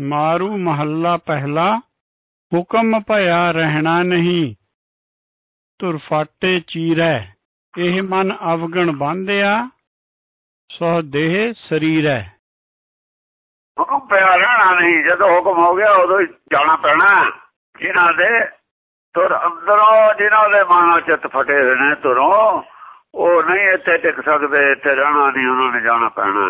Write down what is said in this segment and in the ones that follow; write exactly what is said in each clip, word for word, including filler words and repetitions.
ਮਾਰੂ ਮਹੱਲਾ ਪਹਿਲਾ। ਹੁਕਮ ਭਇਆ ਰਹਿਣਾ ਨਹੀਂ, ਧੁਰ ਫਾਟੇ ਚੀਰੈ। ਇਹ ਮਨ ਅਵਗਣ ਬੰਧਿਆ, ਸੋ ਦੇਹ ਸਰੀਰੈ। ਹੁਕਮ ਪਿਆ ਰਹਿਣਾ ਨਹੀਂ, ਜਦੋਂ ਹੁਕਮ ਹੋ ਗਿਆ ਉਦੋਂ ਹੀ ਜਾਣਾ ਪੈਣਾ। ਜਿਨ੍ਹਾਂ ਦੇ ਧੁਰ ਅੰਦਰੋਂ, ਜਿਨ੍ਹਾਂ ਦੇ ਮਨ ਚਿੱਤ ਫਟੇ ਹੋਏ ਨੇ ਧੁਰੋਂ, ਉਹ ਨਹੀਂ ਇੱਥੇ ਟਿਕ ਸਕਦੇ, ਇੱਥੇ ਰਹਿਣਾ ਨਹੀਂ, ਉਹਨਾਂ ਨੇ ਜਾਣਾ ਪੈਣਾ,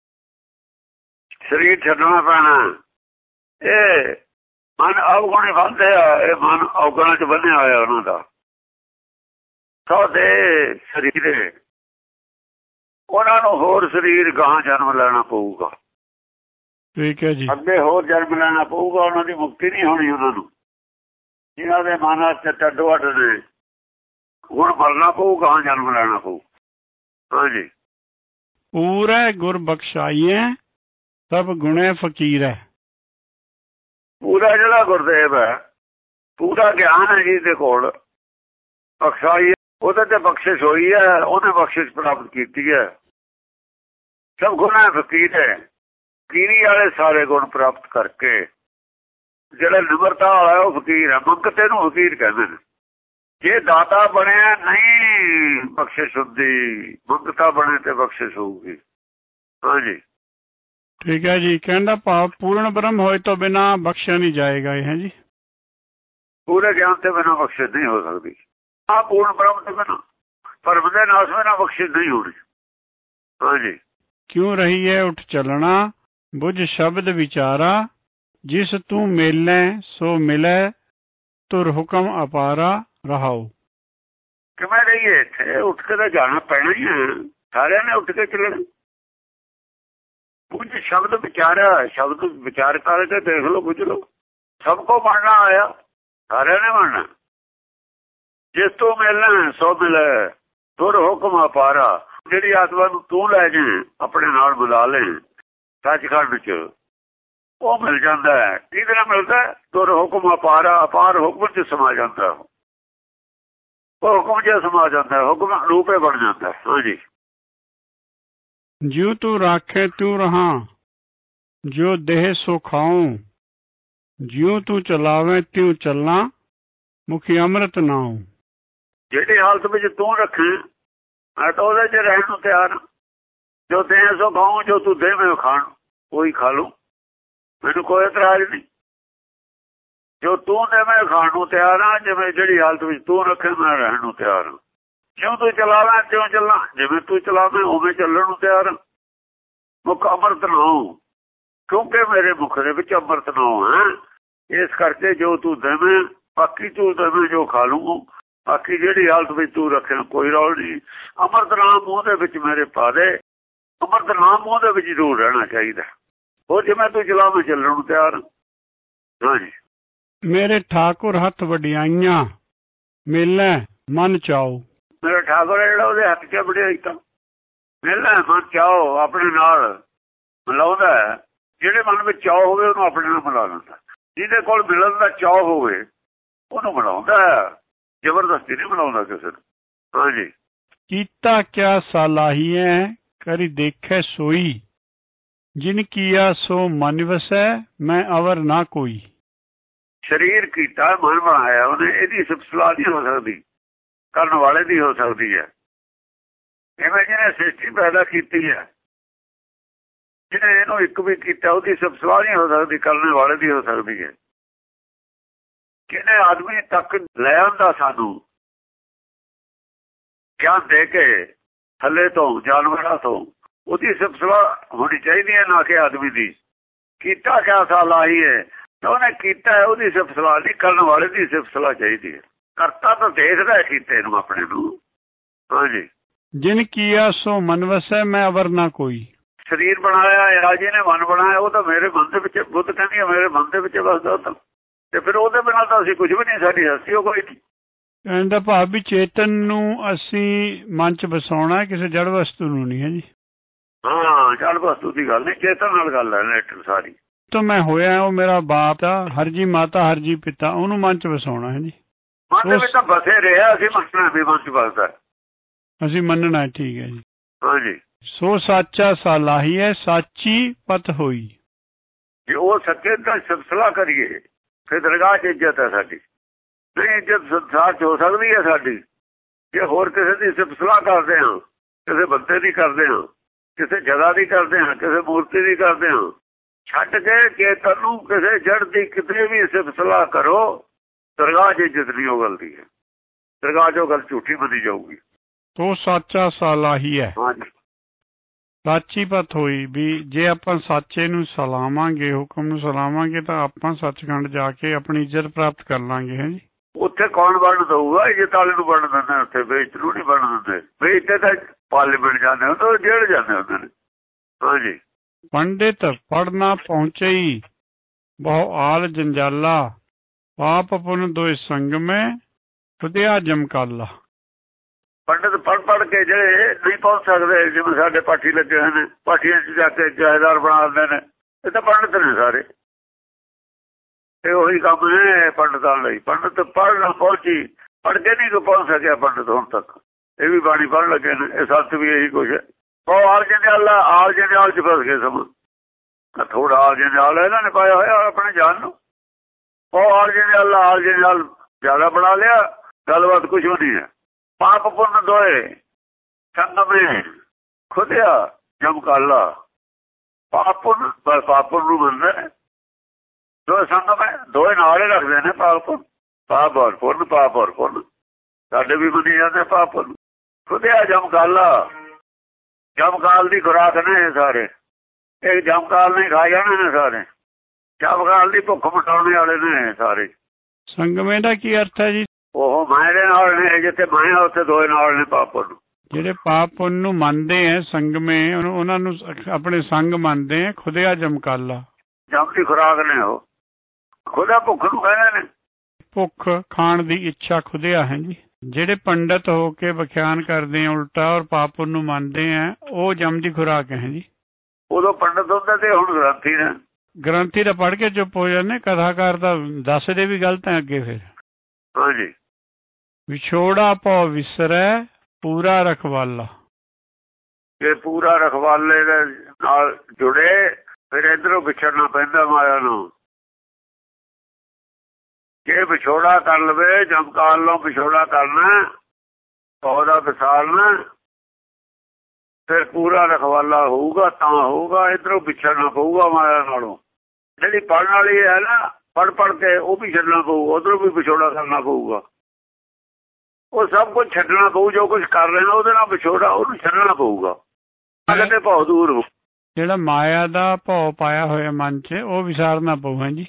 ਸਰੀਰ ਛੱਡਣਾ ਪੈਣਾ। ਇਹ ਮਨ ਅਵਗੁਣ ਬੰਦੇ ਆ, ਇਹ ਮਨ ਅਵਗੁਣਾਂ ਚ ਬੰਨਿਆ ਹੋਇਆ ਉਹਨਾਂ ਦਾ। ਸੋ ਦੇ ਸਰੀਰ, ਉਹਨਾਂ ਨੂੰ ਹੋਰ ਸਰੀਰ ਗਾਂ ਜਨਮ ਲੈਣਾ ਪਊਗਾ। ਠੀਕ ਹੈ ਜੀ। ਅੱਗੇ ਹੋਰ ਜਨਮ ਲੈਣਾ ਪਊਗਾ, ਉਹਨਾਂ ਦੀ ਮੁਕਤੀ ਨਹੀਂ ਹੋਣੀ। ਉਹਨਾਂ ਨੂੰ ਜਿਨ੍ਹਾਂ ਦੇ ਮਨ ਚ ਟੱਡੋ ਅੱਡ ਨੇ, ਹੁਣ ਮਰਨਾ ਪਊ, ਗਾਂ ਜਨਮ ਲੈਣਾ ਪਊ। ਹਾਂਜੀ। ਪੂਰੇ ਗੁਰ ਬਖਸ਼ਾਈਏ, ਸਭ ਗੁਣੇ ਫਕੀਰ ਹੈ। ਪੂਰਾ ਜਿਹੜਾ ਗੁਰਦੇਵ ਹੈ, ਪੂਰਾ ਗਿਆਨ ਹੈ ਜਿਹਦੇ ਕੋਲ, ਬਖਸ਼ਾਈ ਉਹਦੇ ਤੇ ਬਖਸ਼ਿਸ਼ ਹੋਈ ਹੈ, ਉਹਨੇ ਬਖਸ਼ਿਸ਼ ਪ੍ਰਾਪਤ ਕੀਤੀ ਹੈ। ਸਭ ਗੁਣਾ ਫਕੀਰ ਹੈ, ਫਕੀਰੀ ਵਾਲੇ ਸਾਰੇ ਗੁਣ ਪ੍ਰਾਪਤ ਕਰਕੇ ਜਿਹੜਾ ਨਿਮਰਤਾ ਵਾਲਾ ਉਹ ਫਕੀਰ ਹੈ। ਮੰਗਤੇ ਨੂੰ ਫਕੀਰ ਕਹਿੰਦੇ ਨੇ। ਜੇ ਦਾਤਾ ਬਣਿਆ ਨਹੀਂ ਬਖਸ਼ਿਸ਼ ਹੁੰਦੀ, ਮੰਗਤਾ ਬਣੇ ਤੇ ਬਖਸ਼ਿਸ਼ ਹੋਊਗੀ। ਹਾਂਜੀ ਠੀਕ ਹੈ ਜੀ। ਕਹਿੰਦਾ ਭਾਵ ਪੂਰਨ ਬ੍ਰਹਮ ਹੋਏ ਤੋਂ ਬਿਨਾਂ ਬਖਸ਼ਿਆ ਨਹੀਂ ਜਾਏਗਾ। ਇਹ ਹੈ ਜੀ, ਪੂਰੇ ਗਿਆਨ ਤੇ ਬਿਨਾਂ ਬਖਸ਼ਿਸ਼ ਨਹੀਂ ਹੋ ਸਕਦੀ। ਹਾਂ, ਪੂਰਨ ਬ੍ਰਹਮ ਤੋਂ ਬਿਨਾਂ, ਭਰਮ ਦੇ ਨਾਸ ਬਿਨਾਂ ਬਖਸ਼ਿਸ਼ ਨਹੀਂ ਹੋਣੀ। ਹਾਂਜੀ। ਕਿਉਂ ਰਹੀ ਹੈ ਉੱਠ ਚੱਲਣਾ, ਬੁਝ ਸ਼ਬਦ ਵਿਚਾਰਾ। ਜਿਸ ਤੂੰ ਮੇਲੈ ਸੋ ਮਿਲੈ, ਧੁਰ ਹੁਕਮ ਅਪਾਰਾ ਰਹਾਓ। ਕਿਵੇਂ ਰਹੀਏ ਇੱਥੇ? ਉੱਠ ਕੇ ਤਾਂ ਜਾਣਾ ਪੈਣਾ ਹੀ ਹੈ, ਸਾਰਿਆਂ ਨੇ ਉੱਠ ਕੇ ਚੱਲਣਾ। ਕੁਝ ਸ਼ਬਦ ਵਿਚਾਰਿਆ, ਸ਼ਬਦ ਵਿਚਾਰ ਕਰਕੇ ਦੇਖ ਲਓ, ਬੁੱਝ ਲਓ। ਸਭ ਕੋ ਬਣਨਾ ਆਇਆ, ਸਾਰਿਆਂ ਨੇ ਬਣਨਾ। ਜਿਸ ਤੋਂ ਮਿਲਣਾ ਸੋ ਮਿਲੇ, ਧੁਰ ਹੁਕਮ ਅਪਾਰਾ। ਜਿਹੜੀ ਆਤਮਾ ਨੂੰ ਤੂੰ ਲੈ ਜੇ, ਆਪਣੇ ਨਾਲ ਮਿਲਾ ਲੈ ਸੱਚਖੰਡ ਚ, ਉਹ ਮਿਲ ਜਾਂਦਾ ਹੈ। ਕਿਹਦੇ ਨਾਲ ਮਿਲਦਾ? ਧੁਰ ਹੁਕਮ ਅਪਾਰਾ। ਅਪਾਰ ਹੁਕਮ ਚ ਸਮਾ ਜਾਂਦਾ, ਉਹ ਹੁਕਮ ਚ ਸਮਾ ਜਾਂਦਾ, ਹੁਕਮ ਰੂਪੇ ਬਣ ਜਾਂਦਾ। ਹਾਂਜੀ। ਜਿਉ ਤੂੰ ਰਾਖੇ ਤੂੰ ਰਹਾ, ਜੋ ਦੇਹ ਸੋ ਖਾਉ। ਜਿਉ ਤੂੰ ਚਲਾਵੇਂ ਤਿਉ ਚੱਲਾਂ, ਮੁਖੀ ਅੰਮ੍ਰਿਤ ਨਾਉ। ਜਿਹੜੀ ਹਾਲਤ ਵਿੱਚ ਤੂੰ ਰੱਖੇ, ਮੈਂ ਤਾਂ ਉਹਦੇ ਚ ਰਹਿਣ ਨੂੰ ਤਿਆਰ। ਜੋ ਦੇਹ ਸੋ ਖਾਉ, ਜੋ ਤੂੰ ਦੇਵੇਂ ਖਾਣ, ਉਹੀ ਖਾ ਲੂ, ਮੈਨੂੰ ਕੋਈ ਇਤਰਾਜ਼ ਨਹੀਂ। ਜੋ ਤੂੰ ਦੇਵੇਂ ਖਾਣ ਨੂੰ ਤਿਆਰ ਆ, ਜਿਵੇਂ ਜਿਹੜੀ ਹਾਲਤ ਵਿੱਚ ਤੂੰ ਰੱਖੇ ਮੈਂ ਰਹਿਣ ਨੂੰ ਤਿਆਰ ਹਾਂ। ਜਿਉਂ ਤੂੰ ਚਲਾਵੇਂ ਤਿਉਂ ਚੱਲਾਂ, ਜਿਵੇਂ ਤੂੰ ਚਲਾਵੇਂ ਉਵੇਂ ਚੱਲਣ ਨੂੰ ਤਿਆਰ ਹਾਂ। ਮੁੱਖ ਅੰਮ੍ਰਿਤ ਨਾਉ, ਕਿਉਂਕਿ ਮੇਰੇ ਮੁੱਖ ਦੇ ਵਿੱਚ ਅੰਮ੍ਰਿਤ ਨਾਉ ਹੈ। ਇਸ ਕਰਕੇ ਜੋ ਤੂੰ ਦੇਵੇਂ, ਬਾਕੀ ਤੂੰ ਦੇਵੇਂ ਜੋ ਖਾ ਲੂੰ। ਬਾਕੀ ਜਿਹੜੀ ਹਾਲਤ ਵਿੱਚ ਤੂੰ ਰੱਖੇ ਕੋਈ ਰੌਲ ਨਹੀਂ। ਅੰਮ੍ਰਿਤ ਨਾਮ ਮੂੰਹ ਦੇ ਵਿੱਚ ਮੇਰੇ ਪਾ ਦੇ, ਅੰਮ੍ਰਿਤ ਨਾਮ ਮੂੰਹ ਦੇ ਵਿੱਚ ਜ਼ਰੂਰ ਰਹਿਣਾ ਚਾਹੀਦਾ। ਉਹ ਜਿਵੇਂ ਤੂੰ ਚਲਾਵੇਂ ਚੱਲਣ ਨੂੰ ਤਿਆਰ। ਹਾਂਜੀ। ਮੇਰੇ ਠਾਕੁਰ ਹੱਥ ਵਡਿਆਈਆਂ, ਮੇਲੇ ਮਨ ਚਾਓ। ਮੇਰਾ ਠਾਕੁਰ ਜਿਹੜਾ ਉਹਦੇ ਹੱਥ ਚ ਵਡਿਆਈ ਤਾਂ ਮੇਲਾ ਮਨ ਚਾਓ, ਆਪਣੇ ਨਾਲ ਮਿਲਾਉਂਦਾ। ਜਿਹੜੇ ਮਨ ਵਿੱਚ ਚਾਅ ਹੋਵੇ ਉਹਨੂੰ ਆਪਣੇ ਨਾਲ ਮਿਲਾ ਲੈਂਦਾ। ਜਿਹਦੇ ਕੋਲ ਮਿਲਣ ਦਾ ਚਾਅ ਹੋਵੇ ਉਹਨੂੰ ਮਿਲਾਉਂਦਾ, ਜ਼ਬਰਦਸਤੀ ਨਹੀਂ ਮਿਲਾਉਂਦਾ ਕਿਸੇ ਨੂੰ। ਹਾਂਜੀ। ਕੀਤਾ ਕਿਆ ਸਾਲਾਹੀਐ, ਕਰੀ ਦੇਖੈ ਸੋਈ। ਜਿਨ ਕੀਆ ਸੋ ਮਨ ਵਸੈ, ਮੈਂ ਅਵਰ ਨਾ ਕੋਈ। ਸਰੀਰ ਕੀਤਾ, ਮਨ ਬਣਾਇਆ ਉਹਨੇ, ਇਹਦੀ ਸਿਫਤਸਲਾਹ ਨਹੀਂ ਹੋ ਸਕਦੀ, ਕਰਨ ਵਾਲੇ ਦੀ ਹੋ ਸਕਦੀ ਹੈ। ਜਿਵੇਂ ਜਿਹਨੇ ਸ੍ਰਿਸ਼ਟੀ ਪੈਦਾ ਕੀਤੀ ਹੈ, ਜਿਹਨੇ ਇਹਨੂੰ ਇੱਕ ਵੀ ਕੀਤਾ, ਉਹਦੀ ਸਿਫਤਸਲਾਹ ਨਹੀਂ ਹੋ ਸਕਦੀ, ਕਰਨ ਵਾਲੇ ਦੀ ਹੋ ਸਕਦੀ ਹੈ। ਕਿਹਨੇ ਆਦਮੀ ਤੱਕ ਲੈ ਆਉਂਦਾ ਸਾਨੂੰ ਗਿਆਨ ਦੇ ਕੇ ਥੱਲੇ ਤੋਂ, ਜਾਨਵਰਾਂ ਤੋਂ, ਉਹਦੀ ਸਿਫਤਸਲਾਹ ਹੋਣੀ ਚਾਹੀਦੀ ਹੈ, ਨਾ ਕਿ ਆਦਮੀ ਦੀ। ਕੀਤਾ ਕਿਆ ਸਾਲਾਹੀ ਹੈ, ਉਹਨੇ ਕੀਤਾ, ਉਹਦੀ ਸਿਫਤਸਲਾਹ ਨਹੀਂ, ਕਰਨ ਵਾਲੇ ਦੀ ਸਿਫਤਸਲਾਹ ਚਾਹੀਦੀ ਹੈ। ਕਰਤਾ ਤਾਂ ਦੇਖਦਾ ਕੀਤੇ ਨੂੰ, ਆਪਣੇ ਨੂੰ। ਹਾਂਜੀ। ਜਿਨ ਕੀਆ ਸੋ ਮਨ ਵਸੈ, ਮੈਂ ਅਵਰ ਨਾ ਕੋਈ। ਸਰੀਰ ਬਣਾਇਆ ਆ ਜਿਹਨੇ ਮਨ ਬਣਾਇਆ, ਉਹ ਤਾਂ ਮੇਰੇ ਮਨ ਦੇ ਵਿੱਚ, ਬੁੱਧ ਕਹਿੰਦੀ ਹੈ ਮੇਰੇ ਮਨ ਦੇ ਵਿੱਚ ਵਸਦਾ। ਤਾਂ ਤੇ ਫਿਰ ਉਹਦੇ ਬਿਨਾਂ ਤਾਂ ਅਸੀਂ ਕੁਝ ਵੀ ਨਹੀਂ, ਸਾਡੀ ਹਸਤੀ ਉਹ ਕੋਈ ਨਹੀਂ। ਕਹਿਣ ਦਾ ਭਾਵ ਵੀ ਚੇਤਨ ਨੂੰ ਅਸੀਂ ਮਨ ਚ ਵਸਾਉਣਾ, ਕਿਸੇ ਜੜ ਵਸਤੂ ਨੂੰ ਨਹੀਂ ਹੈ ਜੀ। ਹਾਂ, ਜੜ ਵਸਤੂ ਦੀ ਗੱਲ ਨਹੀਂ, ਚੇਤਨ ਨਾਲ ਗੱਲ ਹੈ ਲੈਟਰ ਸਾਰੀ। ਤਾਂ ਮੈਂ ਹੋਇਆ ਉਹ ਮੇਰਾ ਬਾਪ ਆ, ਹਰਜੀ ਮਾਤਾ ਹਰਜੀ ਪਿਤਾ, ਉਹਨੂੰ ਮਨ ਚ ਵਸਾਉਣਾ ਹੈ ਜੀ। ਮਨ ਦੇ ਵਿੱਚ ਤਾਂ ਬਸੇ ਰਿਹਾ, ਅਸੀਂ ਮੰਨਣਾ ਵੀ ਮਨ ਚ ਵਸਦਾ, ਅਸੀਂ ਮੰਨਣਾ। ਠੀਕ ਹੈ ਜੀ। ਹਾਂਜੀ। ਸੋ ਸਾਚਾ ਸਾਲਾਹੀ ਹੈ, ਸਾਚੀ ਪਤ ਹੋਈ। ਜੇ ਉਹ ਸੱਚੇ ਤਾਂ ਸਿਫਤਸਲਾਹ ਕਰੀਏ ਫਿਰ ਦਰਗਾਹ 'ਚ ਇੱਜ਼ਤ ਹੈ ਸਾਡੀ। ਨਹੀਂ ਇੱਜ਼ਤ ਸੰਸਾਰ 'ਚ ਹੋ ਸਕਦੀ ਹੈ ਸਾਡੀ ਜੇ ਹੋਰ ਕਿਸੇ ਦੀ ਸਿਫਤਸਲਾਹ ਕਰਦੇ ਹਾਂ, ਕਿਸੇ ਬੰਦੇ ਦੀ ਕਰਦੇ ਹਾਂ, ਕਿਸੇ ਜਗ੍ਹਾ ਦੀ ਕਰਦੇ ਹਾਂ, ਕਿਸੇ ਮੂਰਤੀ ਦੀ ਕਰਦੇ ਹਾਂ। ਛੱਡ ਕੇ ਚੇਤਨ ਨੂੰ ਕਿਸੇ ਜੜ ਦੀ ਕਿਤੇ ਵੀ ਸਿਫਤਸਲਾਹ ਕਰੋ, ਦਰਗਾਹ 'ਚ ਇੱਜ਼ਤ ਨਹੀਂ ਉਹ ਗੱਲ ਦੀ ਹੈ। ਦਰਗਾਹ 'ਚ ਉਹ ਗੱਲ ਝੂਠੀ ਮੰਨੀ ਜਾਊਗੀ। ਤੋ ਸਾਚਾ ਸਾਲਾਹੀ ਹੈ। ਹਾਂਜੀ ਸਾਚੀ ਪਤ ਹੋਈ ਵੀ ਜੇ ਆਪਾਂ ਸਾਚੇ ਨੂੰ ਸਲਾਵਾਂਗੇ, ਹੁਕਮ ਨੂੰ ਸਲਾਵਾਂਗੇ ਤਾਂ ਆਪਾਂ ਸੱਚਖੰਡ ਜਾ ਕੇ ਆਪਣੀ ਇੱਜ਼ਤ ਪ੍ਰਾਪਤ ਕਰ ਲਾਂਗੇ। ਹੈ ਜੀ। ਉੱਥੇ ਕੌਣ ਬਣਨ ਦਊਗਾ? ਇੱਜ਼ਤ ਵਾਲੇ ਨੂੰ ਬਣਨ ਦਿੰਦੇ, ਉੱਥੇ ਵੇਚ ਨੂੰ ਨਹੀਂ ਬਣਨ ਦਿੰਦੇ। ਵੇਚਤੇ ਤਾਂ ਪਾਰਲੀਮੈਂਟ ਜਾਂਦੇ ਹੁੰਦੇ, ਜੇਲ੍ਹ ਜਾਂਦੇ ਹੁੰਦੇ ਨੇ। ਹਾਂਜੀ। ਪੰਡਿਤ ਪੜ੍ਹਨਾ ਪਹੁੰਚਈ ਬਹੁ ਆਲ ਜੰਜਾਲਾ, ਪਾਪ ਪੁੰਨ ਦੋਇ ਸੰਗਮੈ ਖੁਦਿਆ ਜਮਕਾਲਾ। ਪੰਡਿਤ ਪੜ੍ਹ ਪੜ੍ਹ ਕੇ ਜਿਹੜੇ ਨਹੀਂ ਪਹੁੰਚ ਸਕਦੇ, ਜਿਵੇਂ ਸਾਡੇ ਪਾਠੀ ਲੱਗੇ ਹੋਏ ਨੇ, ਪਾਠੀਆਂ 'ਚ ਜਾ ਕੇ ਜਥੇਦਾਰ ਬਣਾ ਦਿੰਦੇ ਨੇ, ਇਹ ਤਾਂ ਪੰਡਿਤ ਨੇ ਸਾਰੇ। ਇਹ ਉਹੀ ਕੰਮ ਨੇ ਪੰਡਤਾਂ ਲਈ। ਪੰਡਿਤ ਪੜ੍ਹਨਾ ਪਹੁੰਚੀ, ਪੜ੍ਹ ਕੇ ਨਹੀਂ ਪਹੁੰਚ ਸਕਿਆ ਪੰਡਿਤ ਹੁਣ ਤੱਕ। ਇਹ ਵੀ ਬਾਣੀ ਪੜ੍ਹਨ ਲੱਗੇ ਨੇ, ਇਹ ਸੱਤ ਵੀ ਇਹੀ ਕੁਛ ਹੈ। ਉਹ ਆਲ ਜੰਜਾਲਾ, ਆਲ ਜੰਜਾਲ 'ਚ ਫਸ ਗਏ ਸਮਾਂ। ਥੋੜਾ ਆਲ ਜੰਜਾਲ ਇਹਨਾਂ ਨੇ ਪਾਇਆ ਹੋਇਆ ਆਪਣੇ ਜਾਨ ਨੂੰ। ਉਹ ਆਲ ਜੰਜਾਲਾ, ਆਲ ਜੰਜਾਲ ਜ਼ਿਆਦਾ ਬਣਾ ਲਿਆ, ਗੱਲਬਾਤ ਕੁਛ ਵੀ ਨਹੀਂ ਹੈ। ਪਾਪ ਪੁੰਨ ਦੋਏ ਸੰਗਮੇ ਖੁਦਿਆ ਜਮਕਾਲਾ। ਪਾਪ ਪੁੰਨ ਬਸ ਪਾਪ ਪੁੰਨ ਨੂੰ ਮੰਨਦੇ ਨੇ। ਦੋਏ ਸੰਗਮੇ ਦੋਏ ਨਾਲ ਹੀ ਰੱਖਦੇ ਨੇ। ਪਾਪ ਪੁੰਨ, ਪਾਪ ਔਰ ਪੁੰਨ, ਪਾਪ ਔਰ ਪੁੰਨ ਸਾਡੇ ਵੀ ਮੰਨੀ ਜਾਂਦੇ। ਪਾਪ ਪੁੰਨ ਖੁਦਿਆ ਜਮਕਾਲਾ। ਜਮਕਾਲ ਦੀ ਖੁਰਾਕ ਨੇ ਇਹ ਸਾਰੇ। ਇਹ ਜਮਕਾਲ ਨੇ ਖਾ ਜਾਣੇ ਨੇ ਸਾਰੇ। ਜਮਕਾਲ ਦੀ ਭੁੱਖ ਮਿਟਾਉਣ ਵਾਲੇ ਨੇ ਸਾਰੇ। ਸੰਗਮੇ ਦਾ ਕੀ ਅਰਥ ਹੈ ਜੀ? ਉਹ ਮਾਇਆ ਦੇ ਨਾਲ ਨੇ, ਜਿੱਥੇ ਮਾਇਆ ਉੱਥੇ ਦੋਏ ਨਾਲ ਨੇ ਪਾਪ ਪੁੰਨ। ਜਿਹੜੇ ਪਾਪ ਪੁੰਨ ਨੂੰ ਮੰਨਦੇ ਹੈ ਸੰਗਮੇ, ਉਹਨਾਂ ਨੂੰ ਆਪਣੇ ਸੰਗ ਮੰਨਦੇ ਹੈ। ਖੁਦਿਆ ਜਮਕਾਲਾ ਜਮ ਦੀ ਖੁਰਾਕ ਨੇ। ਉਹ ਖੁਦਾ ਭੁੱਖ ਨੂੰ ਕਹਿੰਦੇ ਨੇ। ਭੁੱਖ ਖਾਣ ਦੀ ਇੱਛਾ ਖੁਦਿਆ ਹੈ ਜੀ। ਜਿਹੜੇ ਪੰਡਤ ਹੋ ਕੇ ਵਿਖਿਆਨ ਕਰਦੇ ਆ ਉਲਟਾ ਔਰ ਪਾਪ ਪੁੰਨ ਨੂੰ ਮੰਨਦੇ ਆ, ਉਹ ਜਮ ਦੀ ਖੁਰਾਕ ਹੈ ਜੀ। ਉਦੋਂ ਪੰਡਤ ਹੁੰਦੇ ਤੇ ਹੁਣ ਗ੍ਰੰਥੀ ਨੇ। ਗ੍ਰੰਥੀ ਦਾ ਪੜ੍ਹ ਕੇ ਚੁੱਪ ਹੋ ਜਾਂਦੇ, ਕਥਾਕਾਰ ਦਾ ਦੱਸਦੇ ਵੀ ਗਲਤ ਹੈ ਅੱਗੇ। ਫਿਰ ਹਾਂਜੀ। ਵਿਛੋੜਾ ਭਉ ਵਿਸਰੈ ਪੂਰਾ ਰਖਵਾਲਾ। ਜੇ ਪੂਰਾ ਰਖਵਾਲੇ ਦੇ ਨਾਲ ਜੁੜੇ ਫਿਰ ਇੱਧਰੋਂ ਵਿਛੜਨਾ ਪੈਂਦਾ ਮਾਇਆ ਨੂੰ। ਜੇ ਵਿਛੋੜਾ ਕਰ ਲਵੇ, ਜਮਕਾਲ ਨੂੰ ਵਿਛੋੜਾ ਕਰਨਾ, ਉਹਦਾ ਵਿਸਾਲਣਾ, ਫਿਰ ਪੂਰਾ ਰਖਵਾਲਾ ਹੋਊਗਾ ਤਾਂ ਹੋਊਗਾ। ਇੱਧਰੋਂ ਵਿਛੜਨਾ ਪਊਗਾ ਮਾਇਆ ਨਾਲੋਂ। ਜਿਹੜੀ ਪੜ੍ਹਨ ਵਾਲੀ ਹੈ ਨਾ, ਪੜ੍ਹ ਪੜ੍ਹ ਕੇ ਉਹ ਵੀ ਛੱਡਣਾ ਪਊ, ਉੱਧਰੋਂ ਵੀ ਵਿਛੋੜਾ ਕਰਨਾ ਪਊਗਾ। ਉਹ ਸਭ ਕੁਝ ਛੱਡਣਾ ਪਊ। ਜੋ ਕੁਝ ਕਰ ਰਹੇ ਨੇ ਉਹਦੇ ਨਾਲ ਵਿਛੋੜਾ, ਉਹਨੂੰ ਛੱਡਣਾ ਪਊਗਾ। ਅਗਰ ਭਉ ਦੂਰ ਹੋ, ਜਿਹੜਾ ਮਾਇਆ ਦਾ ਭਉ ਪਾਇਆ ਹੋਇਆ ਮਨ 'ਚ, ਉਹ ਵਿਸਾਰਨਾ ਪਊ। ਹੈ ਜੀ।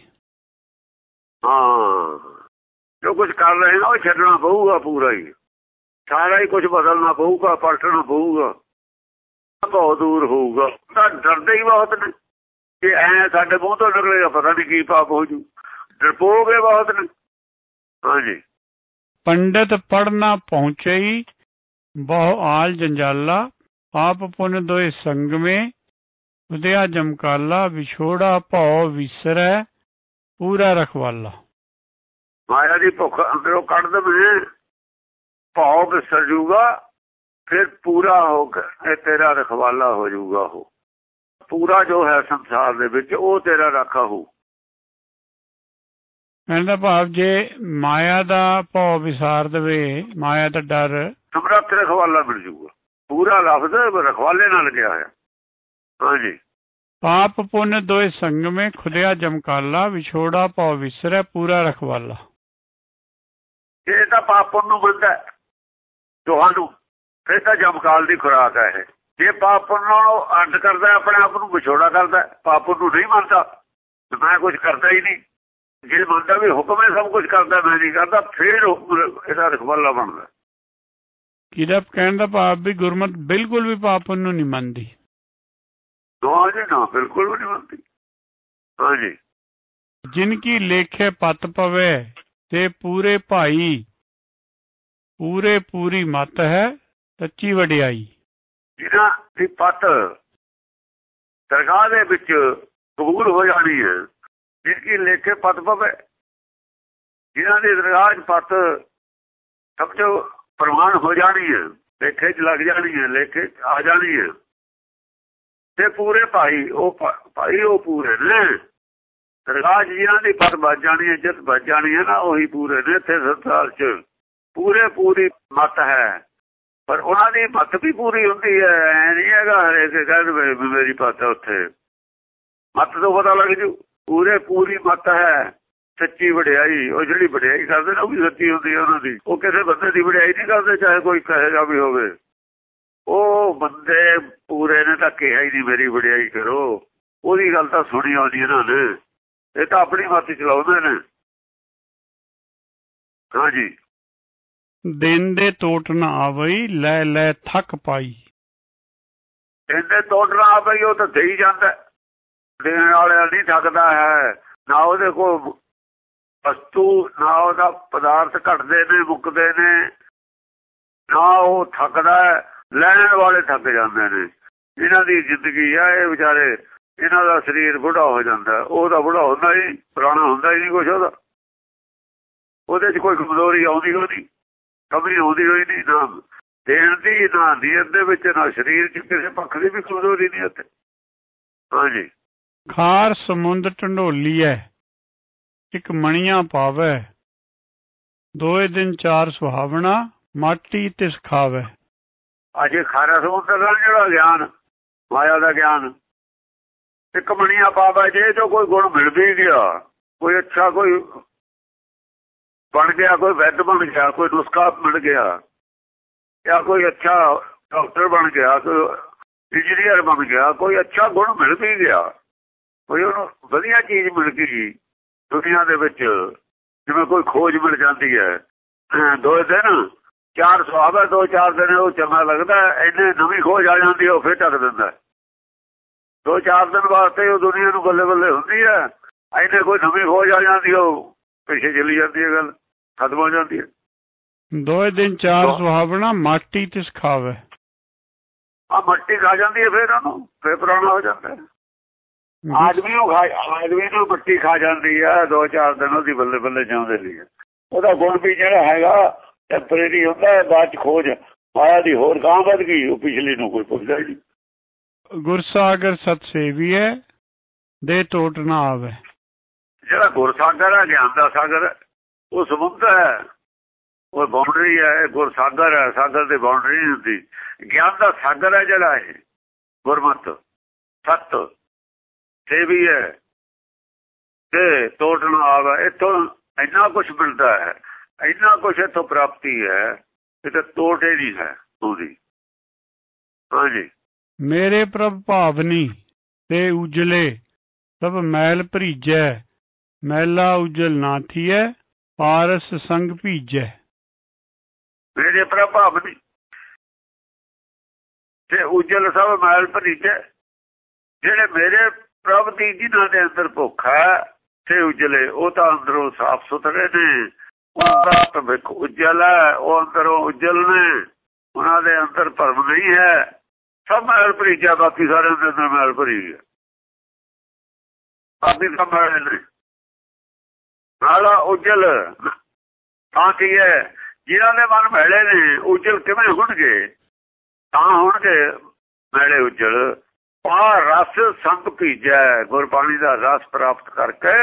ਹਾਂ, ਜੋ ਕੁਝ ਕਰ ਰਹੇ ਨੇ ਉਹ ਛੱਡਣਾ ਪਊਗਾ ਪੂਰਾ ਹੀ। ਸਾਰਾ ਹੀ ਕੁਝ ਬਦਲਣਾ ਪਊਗਾ, ਪਲਟਣਾ ਪਊਗਾ। ਭਉ ਦੂਰ ਹੋਊਗਾ। ਤਾਂ ਡਰਦੇ ਹੀ ਬਹੁਤ ਨੇ ਕਿ ਐ ਸਾਡੇ ਮੂੰਹ ਤੋਂ ਨਿਕਲੇਗਾ, ਪਤਾ ਨਹੀਂ ਕੀ ਪਾਪ ਹੋ ਜੂ। ਡਰਪੋਗੇ ਬਹੁਤ ਨੇ। ਹਾਂਜੀ। ਪੰਡਿਤ ਪੜ੍ਹਨਾ ਪਹੁੰਚਈ ਬਹੁ ਆਲ ਜੰਜਾਲਾ, ਪਾਪ ਪੁੰਨ ਦੋਇ ਸੰਗਮੇ ਖੁਦਿਆ ਜਮਕਾਲਾ। ਵਿਛੋੜਾ ਭਉ ਵਿਸਰੈ ਪੂਰਾ ਰਖਵਾਲਾ। ਮਾਇਆ ਦੀ ਭੁੱਖ ਅੰਦਰੋਂ ਕੱਢ ਦੇਵੇ, ਭਉ ਵਿਸਰ ਜੂਗਾ, ਫਿਰ ਪੂਰਾ ਹੋ ਕੇ ਤੇਰਾ ਰਖਵਾਲਾ ਹੋ ਜੂਗਾ। ਉਹ ਪੂਰਾ ਜੋ ਹੈ ਸੰਸਾਰ ਦੇ ਵਿੱਚ, ਉਹ ਤੇਰਾ ਰਾਖਾ ਹੋ। ਕਹਿਣ ਦਾ ਭਾਵ ਜੇ ਮਾਇਆ ਦਾ ਭਉ ਵਿਸਾਰ ਦੇਵੇ, ਮਾਇਆ ਦਾ ਡਰ, ਸਮਰੱਥ ਰਖਵਾਲਾ ਮਿਲ ਜੂਗਾ। ਪੂਰਾ ਲਫ਼ਜ਼ ਰਖਵਾਲੇ ਨਾਲ ਲੱਗਿਆ ਹੋਇਆ। ਹਾਂਜੀ। ਪਾਪ ਪੁੰਨ ਦੋਇ ਸੰਗਮੇ ਖੁਦਿਆ ਜਮਕਾਲਾ। ਵਿਛੋੜਾ ਭਉ ਵਿਸਰੈ ਪੂਰਾ ਰਖਵਾਲਾ। ਇਹ ਤਾਂ ਪਾਪ ਪੁੰਨ ਨੂੰ ਮੰਨਦਾ ਤੁਹਾਨੂੰ, ਫਿਰ ਤਾਂ ਜਮਕਾਲ ਦੀ ਖੁਰਾਕ ਹੈ ਇਹ। ਜੇ ਪਾਪ ਪੁੰਨ ਨੂੰ ਅੱਡ ਕਰਦਾ, ਆਪਣੇ ਆਪ ਨੂੰ ਵਿਛੋੜਾ ਕਰਦਾ, ਪਾਪ ਪੁੰਨ ਨੂੰ ਨਹੀਂ ਮੰਨਦਾ, ਮੈਂ ਕੁਝ ਕਰਦਾ ਹੀ ਨਹੀਂ। ਜੇ ਮੰਨਦਾ ਵੀ ਹੁਕਮ ਹੈ ਸਭ ਕੁਝ ਕਰਦਾ, ਮੈਂ ਨਹੀਂ ਕਰਦਾ, ਫਿਰ ਇਹਦਾ ਰਖਵਾਲਾ ਬਣਦਾ। ਕਿਹਦਾ ਕਹਿਣ ਦਾ ਭਾਵ ਵੀ ਗੁਰਮਤ ਬਿਲਕੁਲ ਵੀ ਪਾਪ ਪੁੰਨ ਨੂੰ ਨਹੀਂ ਮੰਨਦੀ। ਨਾ ਜੀ ਨਾ, ਬਿਲਕੁਲ ਵੀ ਨਹੀਂ ਮੰਨਦੀ। ਹਾਂਜੀ। ਜਿਨ ਕੀ ਲੇਖੇ ਪਤ ਪਵੇ ਤੇ ਪੂਰੇ ਭਾਈ, ਪੂਰੇ ਪੂਰੀ ਮਤ ਹੈ ਸੱਚੀ ਵਡਿਆਈ। ਜਿਹਨਾਂ ਦੀ ਪੱਤ ਦਰਗਾਹ ਦੇ ਵਿੱਚ ਕਬੂਲ ਹੋ ਜਾਣੀ ਹੈ, ਜਿਨਕੀ ਲੇਖੇ ਪੱਤ ਪਵੇ, ਜਿਹਨਾਂ ਦੀ ਦਰਗਾਹ 'ਚ ਪੱਤ ਸਮਝੋ ਪ੍ਰਮਾਣ ਹੋ ਜਾਣੀ ਹੈ, ਲੇਖੇ 'ਚ ਲੱਗ ਜਾਣੀ ਹੈ, ਲੇਖੇ 'ਚ ਆ ਜਾਣੀ ਹੈ। ਤੇ ਪੂਰੇ ਭਾਈ, ਉਹ ਭਾਈ ਉਹ ਪੂਰੇ ਨੇ। ਦਰਗਾਹ ਜਿਹਨਾਂ ਦੀ ਪਤ ਵੱਜ ਜਾਣੀ ਹੈ, ਇੱਜ਼ਤ ਵੱਜ ਜਾਣੀ ਹੈ ਨਾ, ਉਹੀ ਪੂਰੇ ਨੇ ਇੱਥੇ ਸੰਸਾਰ 'ਚ। ਪੂਰੇ ਪੂਰੀ ਮੱਤ ਹੈ, ਪਰ ਉਹਨਾਂ ਦੀ ਮੱਤ ਵੀ ਪੂਰੀ ਹੁੰਦੀ ਹੈ। ਐ ਨਹੀਂ ਹੈਗਾ ਹਰੇਕ ਕਹਿੰਦੇ ਮੇਰੀ ਪੱਤ ਉੱਥੇ। ਮੱਤ ਤੋਂ ਪਤਾ ਲੱਗ ਜੂ ਪੂਰੇ ਪੂਰੀ ਮੱਤ ਹੈ, ਸੱਚੀ ਵਡਿਆਈ। ਉਹ ਜਿਹੜੀ ਵਡਿਆਈ ਕਰਦੇ ਨਾ ਉਹ ਵੀ ਸੱਚੀ ਹੁੰਦੀ ਹੈ ਉਹਨਾਂ ਦੀ। ਉਹ ਕਿਸੇ ਬੰਦੇ ਦੀ ਵਡਿਆਈ ਨਹੀਂ ਕਰਦੇ, ਚਾਹੇ ਕੋਈ ਕਹੇਗਾ ਵੀ ਹੋਵੇ। ਉਹ ਬੰਦੇ ਪੂਰੇ ਨੇ ਤਾਂ ਕਿਹਾ ਹੀ ਨਹੀਂ ਮੇਰੀ ਵਡਿਆਈ ਕਰੋ। ਉਹਦੀ ਗੱਲ ਤਾਂ ਸੁਣੀ ਆਉਂਦੀ ਇਹਨਾਂ ਨੇ, ਇਹ ਤਾਂ ਆਪਣੀ ਮੱਤ ਚਲਾਉਂਦੇ ਨੇ। ਹਾਂਜੀ, ਦਿਨ ਦੇ ਟੋਟ ਨਾ ਆਵਈ, ਲੈ ਲੈ ਥੱਕ ਪਾਈ। ਦਿਨ ਦੇ ਟੋਟ ਨਾ ਆਵਈ, ਉਹ ਤਾਂ ਦੇਈ ਜਾਂਦਾ। ਦੇਣ ਵਾਲਿਆਂ ਨਹੀਂ ਥੱਕਦਾ ਹੈ, ਨਾ ਉਹਦੇ ਕੋਲ ਵਸਤੂ, ਨਾ ਉਹਦਾ ਪਦਾਰਥ ਘਟਦੇ ਨੇ ਮੁੱਕਦੇ ਨੇ, ਨਾ ਉਹ ਥੱਕਦਾ। ਲੈਣ ਵਾਲੇ ਥੱਕ ਜਾਂਦੇ ਨੇ। ਇਹਨਾਂ ਦੀ ਜ਼ਿੰਦਗੀ ਆ ਇਹ ਵਿਚਾਰੇ, ਇਹਨਾਂ ਦਾ ਸਰੀਰ ਬੁੱਢਾ ਹੋ ਜਾਂਦਾ। ਉਹਦਾ ਬੁੱਢਾ ਹੁੰਦਾ ਹੀ ਪੁਰਾਣਾ ਹੁੰਦਾ ਹੀ ਨਹੀਂ ਕੁਛ। ਉਹਦਾ ਉਹਦੇ 'ਚ ਕੋਈ ਕਮਜ਼ੋਰੀ ਆਉਂਦੀ ਹੋਣੀ, ਕਮੀ ਆਉਂਦੀ ਹੋਈ ਨਹੀਂ। ਨਾ ਦੇਣ ਦੀ, ਨਾ ਨੀਅਤ ਦੇ ਵਿੱਚ, ਨਾ ਸਰੀਰ 'ਚ ਕਿਸੇ ਪੱਖ ਦੀ ਵੀ ਕਮਜ਼ੋਰੀ ਨਹੀਂ ਉੱਥੇ। ਹਾਂਜੀ, ਖਾਰ ਸਮੁੰਦ ਢੰਡੋਲੀ ਹੈ, ਇੱਕ ਮਣੀਆਂ ਪਾਵੈ। ਦੋਏ ਦਿਨ ਚਾਰ ਸੁਹਾਵਣਾ, ਮਾਟੀ ਤੇ ਸਿਖਾਵੈ। ਅਜੇ ਖਾਰਾ ਸਮੁੰਦਰ ਦਾ ਜਿਹੜਾ ਗਿਆਨ, ਮਾਇਆ ਦਾ ਗਿਆਨ, ਇੱਕ ਮਣੀਆਂ ਪਾਵੈ। ਜੇ ਜੋ ਕੋਈ ਗੁਣ ਮਿਲ ਵੀ ਗਿਆ, ਕੋਈ ਅੱਛਾ ਕੋਈ ਬਣ ਗਿਆ, ਕੋਈ ਵੈਦ ਬਣ ਗਿਆ, ਕੋਈ ਨੁਸਖਾ ਮਿਲ ਗਿਆ, ਜਾਂ ਕੋਈ ਅੱਛਾ ਡਾਕਟਰ ਬਣ ਗਿਆ, ਕੋਈ ਇੰਜੀਨੀਅਰ ਬਣ ਗਿਆ, ਕੋਈ ਅੱਛਾ ਗੁਣ ਮਿਲ ਵੀ ਗਿਆ, ਕੋਈ ਉਹਨੂੰ ਵਧੀਆ ਚੀਜ਼ ਮਿਲ ਗਈ ਦੁਨੀਆ ਦੇ ਵਿੱਚ, ਜਿਵੇਂ ਕੋਈ ਖੋਜ ਮਿਲ ਜਾਂਦੀ ਹੈ। ਦੋ ਦਿਨ ਚਾਰ ਸੁਹਾਵ ਹੈ, ਦੋ ਚਾਰ ਦਿਨ ਉਹ ਚੰਗਾ ਲੱਗਦਾ। ਇੰਨੇ ਨਵੀਂ ਖੋਜ ਆ ਜਾਂਦੀ ਹੈ, ਉਹ ਫਿਰ ਢੱਕ ਦਿੰਦਾ। ਦੋ ਚਾਰ ਦਿਨ ਵਾਸਤੇ ਉਹ ਦੁਨੀਆ ਨੂੰ ਬੱਲੇ ਬੱਲੇ ਹੁੰਦੀ ਹੈ। ਇੰਨੇ ਕੋਈ ਨਵੀਂ ਖੋਜ ਆ ਜਾਂਦੀ, ਉਹ ਪਿੱਛੇ ਚਲੀ ਜਾਂਦੀ ਹੈ, ਗੱਲ ਖਤਮ ਹੋ ਜਾਂਦੀ ਹੈ। ਦੋਏ ਦਿਨ ਚਾਰ ਸੁਹਾਵਣਾ, ਮਾਟੀ ਤੇ ਸਿਖਾਵੈ। ਆ ਮੱਟੀ ਖਾ ਜਾਂਦੀ ਹੈ, ਫਿਰ ਉਹਨੂੰ ਫਿਰ ਪੁਰਾਣਾ ਹੋ ਜਾਂਦਾ। ਆਦਮੀ ਨੂੰ ਖਾ ਆਦਮੀ ਨੂੰ ਮੱਟੀ ਖਾ ਜਾਂਦੀ ਹੈ। ਦੋ ਚਾਰ ਦਿਨ ਉਹਦੀ ਬੱਲੇ ਬੱਲੇ ਜਾਂਦੇ ਲਈ ਉਹਦਾ ਗੁਣ ਵੀ ਜਿਹੜਾ ਹੈਗਾ ਟੈਂਪਰੇਰੀ ਹੁੰਦਾ। ਬਾਅਦ 'ਚ ਖੋਜ ਮਾਇਆ ਦੀ ਹੋਰ ਗਾਂ ਵੱਧ ਗਈ, ਉਹ ਪਿਛਲੀ ਨੂੰ ਕੋਈ ਪੁੱਛਦਾ ਹੀ ਨਹੀਂ। ਗੁਰਸਾਗਰ ਸਤ ਸੇਵੀਐ, ਦੇ ਟੋਟ ਨਾ ਆਵੇ। ਜਿਹੜਾ ਗੁਰਸਾਗਰ ਹੈ, ਗਿਆਨ ਦਾ ਸਾਗਰ, ਉਹ ਸਮੁੰਦਰ ਹੈ, ਉਹ ਬਾਉਂਡਰੀ ਹੈ। ਗੁਰਸਾਗਰ ਹੈ, ਸਾਗਰ ਦੀ ਬਾਉਂਡਰੀ ਨਹੀਂ ਹੁੰਦੀ। ਗਿਆਨ ਦਾ ਸਾਗਰ ਹੈ ਜਿਹੜਾ, ਇਹ ਗੁਰਮਤ ਸਤ ਸੇਵੀ ਹੈ, ਤੇ ਟੋਟ ਨਾ ਆਵੇ। ਇੱਥੋਂ ਇੰਨਾ ਕੁਛ ਮਿਲਦਾ ਹੈ, ਇੰਨਾ ਕੁਛ ਇੱਥੋਂ ਪ੍ਰਾਪਤੀ ਹੈ, ਕਿਤੇ ਟੋਟ ਹੀ ਨਹੀਂ ਹੈ ਉਹਦੀ। ਹਾਂਜੀ, ਮੇਰੇ ਪ੍ਰਭ ਭਾਵਨੀ ਤੇ ਉਜਲੇ, ਸਭ ਮੈਲ ਭਰੀਜੈ। ਮੈਲਾ ਉਜਲ ਨਾ ਥੀਐ, ਪਾਰਸ ਸੰਗ ਭੀਜੈ। ਮੇਰੇ ਪ੍ਰਭ ਭਾਵਨੀ ਤੇ ਉਜਲ, ਸਭ ਮੈਲ ਭਰੀਜੈ। ਜਿਹੜੇ ਮੇਰੇ ਪ੍ਰਭ ਦੀ ਜਿਹਨਾਂ ਦੇ ਅੰਦਰ ਭੁੱਖ ਹੈ ਤੇ ਉਜਲੇ, ਉਹ ਤਾਂ ਅੰਦਰੋਂ ਸਾਫ਼ ਸੁਥਰੇ ਨੇ। ਉਹਦਾ ਭਵਿੱਖ ਉਜਲ ਹੈ, ਉਹ ਅੰਦਰੋਂ ਉਜਲ ਨੇ, ਉਹਨਾਂ ਦੇ ਅੰਦਰ ਭਰਮ ਨਹੀਂ ਹੈ। ਸਭ ਮੈਲ ਭਰੀਜਾ, ਬਾਕੀ ਸਾਰਿਆਂ ਦੇ ਅੰਦਰ ਮੈਲ ਭਰੀ ਹੈ। ਬਾਕੀ ਸਭ ਮੈਲ ਨੇ। ਨਾਲਾ ਉਜਲ ਤਾਂ ਕੀ ਹੈ, ਜਿਹਨਾਂ ਦੇ ਮਨ ਮੈਲੇ ਨੇ, ਉਜਲ ਕਿਵੇਂ ਹੋਣਗੇ? ਤਾਂ ਹੋਣਗੇ ਮੈਲੇ ਉਜਲ। ਆ ਰਸ ਸੰਗ ਭੀਜੈ, ਗੁਰਬਾਣੀ ਦਾ ਰਸ ਪ੍ਰਾਪਤ ਕਰਕੇ,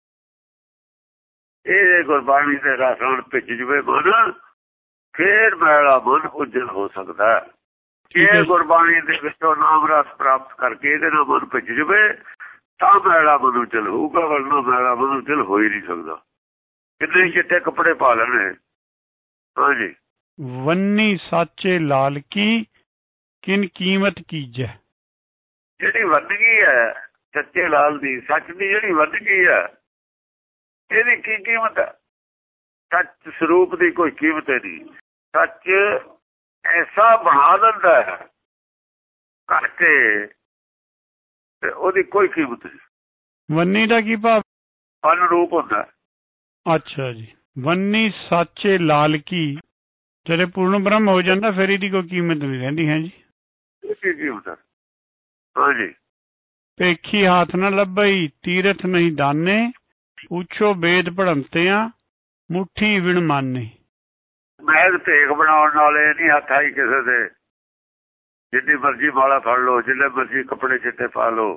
ਇਹ ਗੁਰਬਾਣੀ ਦੇ ਰਸ ਨਾਲ ਭਿੱਜ ਜਵੇ ਮਨ, ਫੇਰ ਮੈਲਾ ਮਨ ਉਜਲ ਹੋ ਸਕਦਾ। ਇਹ ਗੁਰਬਾਣੀ ਦੇ ਵਿੱਚੋਂ ਨਾਮ ਰਸ ਪ੍ਰਾਪਤ ਕਰਕੇ ਇਹਦੇ ਨਾਲ ਮਨ ਭਿੱਜ ਜਵੇ, ਤਾਂ ਮੈਲਾ ਮਨ ਉਜਲ ਹੋਊਗਾ। ਵਰਨਾ ਮੈਲਾ ਮਨ ਉਜਲ ਹੋ ਹੀ ਨਹੀਂ ਸਕਦਾ। ਕਿੰਨੇ ਚਿੱਟੇ ਕੱਪੜੇ ਪਾ ਲੈਣੇ। ਹਾਂਜੀ, ਵੰਨੀ ਸਾਚੇ ਲਾਲ ਕੀ, ਕਿਨ ਕੀਮਤ ਕੀਜੈ। ਜਿਹੜੀ ਵੰਨਗੀ ਹੈ ਸੱਚੇ ਲਾਲ ਦੀ, ਸੱਚ ਦੀ ਜਿਹੜੀ ਵੰਨਗੀ ਹੈ, ਇਹਦੀ ਕੀ ਕੀਮਤ ਹੈ? ਸੱਚ ਸਰੂਪ ਦੀ ਕੋਈ ਕੀਮਤ ਨਹੀਂ। ਸੱਚ ਐਸਾ ਬਣਾ ਦਿੰਦਾ ਹੈ ਕਰਕੇ, ਤੇ ਉਹਦੀ ਕੋਈ ਕੀਮਤ ਨਹੀਂ। ਵੰਨੀ ਦਾ ਕੀ ਭਾਵ? ਅਨਰੂਪ ਹੁੰਦਾ। ਅੱਛਾ ਜੀ। ਵੰਨੀ ਸਾਚੇ ਲਾਲ ਕੀ, ਜਿਹੜੇ ਪੂਰਨ ਬ੍ਰਹਮ ਹੋ ਜਾਂਦਾ, ਫਿਰ ਇਹਦੀ ਕੋਈ ਕੀਮਤ ਨਹੀਂ ਰਹਿੰਦੀ ਹੈ ਜੀ। ਇਹ ਕੀ ਕੀਮਤ ਹੈ? ਹਾਂਜੀ, ਪੇਖੀ ਹਾਥ ਨਾ ਲੱਭਈ, ਤੀਰਥ ਨਹੀਂ ਦਾਨੇ। ਪੁੱਛੋ ਵੇਦ ਪੜ੍ਹੰਤਿਆਂ, ਮੁੱਠੀ ਵਿਣ ਮਾਨੇ। ਮਹਿਜ਼ ਭੇਖ ਬਣਾਉਣ ਵਾਲੇ ਨਹੀਂ ਹੱਥ ਆਈ ਕਿਸੇ ਦੇ। ਜਿੰਨੀ ਮਰਜ਼ੀ ਮਾਲਾ ਫੜ ਲਓ, ਜਿੰਨੇ ਮਰਜ਼ੀ ਕੱਪੜੇ ਚਿੱਟੇ ਪਾ ਲਓ,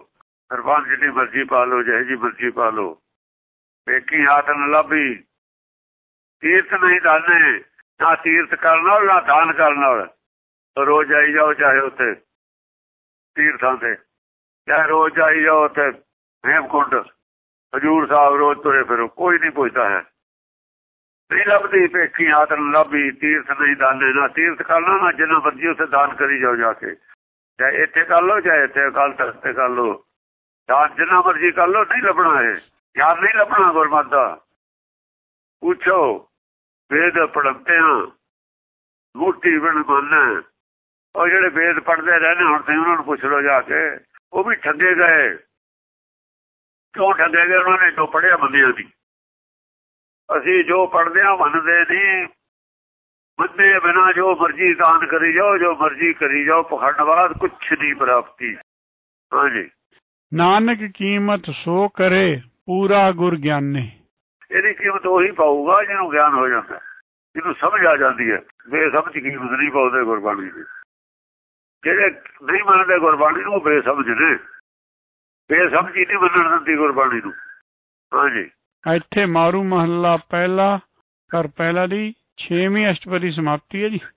ਸਰਬੰਸ ਜਿੰਨੀ ਮਰਜ਼ੀ ਪਾ ਲਓ, ਜਿਹੇ ਜੀ ਮਰਜ਼ੀ ਪਾ ਲਓ। ਵੇਖੀ ਆਤਨ ਲੱਭੀ ਤੀਰਥ ਨਹੀਂ ਦਾਨੇ, ਨਾ ਤੀਰਥ ਕਰਨ ਨਾਲ ਨਾ ਦਾਨ ਕਰਨ ਨਾਲ। ਰੋਜ਼ ਜਾਈ ਜਾਓ, ਚਾਹੇ ਉੱਥੇ ਤੀਰਥਾਂ ਤੇ, ਚਾਹੇ ਰੋਜ਼ ਜਾਈ ਜਾਓ ਉੱਥੇ ਹੇਮਕੁੰਡ ਹਜ਼ੂਰ ਸਾਹਿਬ, ਰੋਜ਼ ਤੁਰੇ ਫਿਰੋ, ਕੋਈ ਨਹੀਂ ਪੁੱਛਦਾ ਹੈ। ਨਹੀਂ ਲੱਭਦੀ ਵੇਖੀ ਆਤਨ ਲੱਭੀ ਤੀਰਥ ਨਹੀਂ ਦਾਨੇ, ਨਾ ਤੀਰਥ ਕਰਨਾ ਨਾ ਜਿੰਨਾ ਮਰਜ਼ੀ ਉੱਥੇ ਦਾਨ ਕਰੀ ਜਾਓ ਜਾ ਕੇ, ਚਾਹੇ ਇੱਥੇ ਕਰ ਲਓ ਚਾਹੇ ਇੱਥੇ ਅਕਾਲ ਤਖ਼ਤ ਤੇ ਕਰ ਲਓ, ਦਾਨ ਜਿੰਨਾ ਮਰਜ਼ੀ ਕਰ ਲਓ, ਨਹੀਂ ਲੱਭਣਾ ਇਹ ਯਾਰ, ਨਹੀਂ ਲੱਭਣਾ ਗੁਰਮਤਿ ਦਾ। ਪੁੱਛੋ ਵੇਦ ਪੜ੍ਹਦਿਆਂ ਮੂਰਤੀ ਬਣ ਮੰਨਣਾ, ਉਹ ਜਿਹੜੇ ਵੇਦ ਪੜ੍ਹਦੇ ਰਹਿੰਦੇ ਹੁਣ ਤੇ ਉਹਨਾਂ ਨੂੰ ਪੁੱਛ ਲਓ ਜਾ ਕੇ, ਉਹ ਵੀ ਠੱਗੇ ਗਏ। ਕਿਉਂ ਠੱਗੇ ਗਏ? ਉਹਨਾਂ ਨੇ ਜੋ ਪੜ੍ਹਿਆ ਮੰਨਿਆ ਨਹੀਂ। ਅਸੀਂ ਜੋ ਪੜ੍ਹਦੇ ਹਾਂ ਮੰਨਦੇ ਨਹੀਂ, ਮੰਨੇ ਬਿਨਾਂ ਜੋ ਮਰਜ਼ੀ ਦਾਨ ਕਰੀ ਜਾਓ, ਜੋ ਮਰਜ਼ੀ ਕਰੀ ਜਾਓ, ਪਖੰਡਵਾਦ ਕੁਛ ਨਹੀਂ ਪ੍ਰਾਪਤੀ। ਹਾਂਜੀ, ਨਾਨਕ ਕੀਮਤ ਸੋ ਕਰੇ ਪੂਰਾ ਗੁਰ ਗਿਆਨੇ। ਇਹਦੀ ਕੀਮਤ ਉਹੀ ਪਾਊਗਾ ਜਿਹਨੂੰ ਗਿਆਨ ਹੋ ਜਾਂਦਾ, ਜਿਹਨੂੰ ਸਮਝ ਆ ਜਾਂਦੀ ਹੈ। ਬੇਸਮਝ ਕੀਮਤ ਨਹੀਂ ਪਾਉਂਦੇ ਗੁਰਬਾਣੀ ਦੀ। ਜਿਹੜੇ ਨਹੀਂ ਮੰਨਦੇ ਗੁਰਬਾਣੀ ਨੂੰ ਉਹ ਬੇਸਮਝ ਨੇ, ਬੇਸਮਝੀ ਨਹੀਂ ਮੰਨਣ ਦਿੰਦੀ ਗੁਰਬਾਣੀ ਨੂੰ। ਹਾਂਜੀ, ਇੱਥੇ ਮਾਰੂ ਮਹੱਲਾ ਪਹਿਲਾ ਘਰ ਪਹਿਲਾ ਦੀ ਛੇਵੀਂ ਅਸ਼ਟਪਦੀ ਸਮਾਪਤੀ ਹੈ ਜੀ।